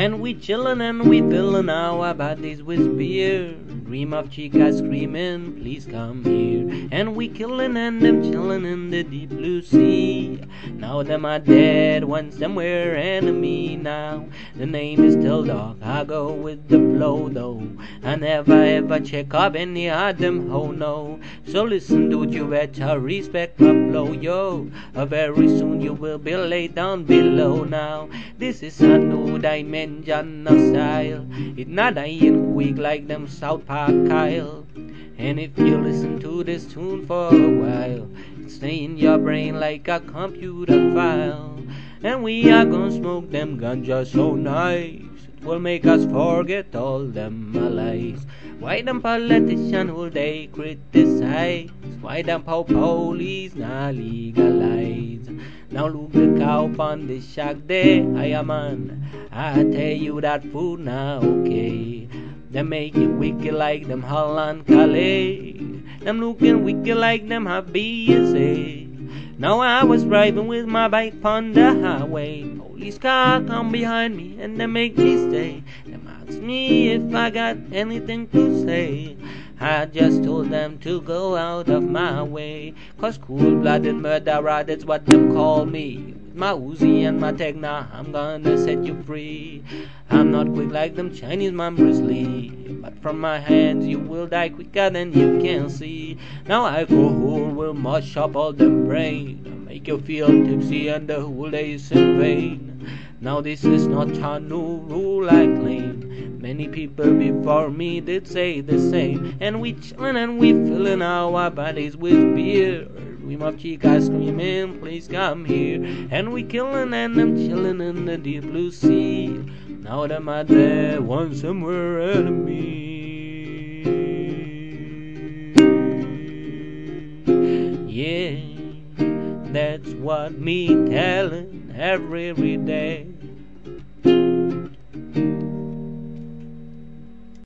And we chillin' and we fillin' our bodies with beer. Dream of chicas screaming, please come here. And we killin' and them chillin' in the deep blue sea. Now them are dead, once them were enemy. Now the name is still dog, I go with the flow though. I never ever check up any of them, oh no. So listen, dude, you better respect my flow, yo. Very soon you will be laid down below now. This is a new dimension of style. It's not dying quick like them South Park Kyle. And if you listen to this tune for a while, it'll stay in your brain like a computer file. And we are gonna smoke them ganja so nice, it will make us forget all them lies. Why them politicians who they criticize? Why them police not legalize? Now look the cow on the shack there, I man. I tell you that food now okay. They make it wicked like them Holland Calais. Them looking wicked like them BSA. Now I was driving with my bike on the highway. Police car come behind me and they make me stay. Them ask me if I got anything to say. I just told them to go out of my way. 'Cause cool-blooded murderer, that's what them call me. With my Uzi and my Tegna, I'm gonna set you free. I'm not quick like them Chinese man Bruce Lee, but from my hands you will die quicker than you can see. Now alcohol will mash up all them brain, make you feel tipsy and the whole day is in vain. Now this is not a new rule I claim. Many people before me did say the same. And we chillin' and we fillin' our bodies with beer. Dream of chicas screaming, please come here. And we killin' and them chillin' in the deep blue sea. Now them are dead, once them were enemies. Yeah, that's what me tellin' every day.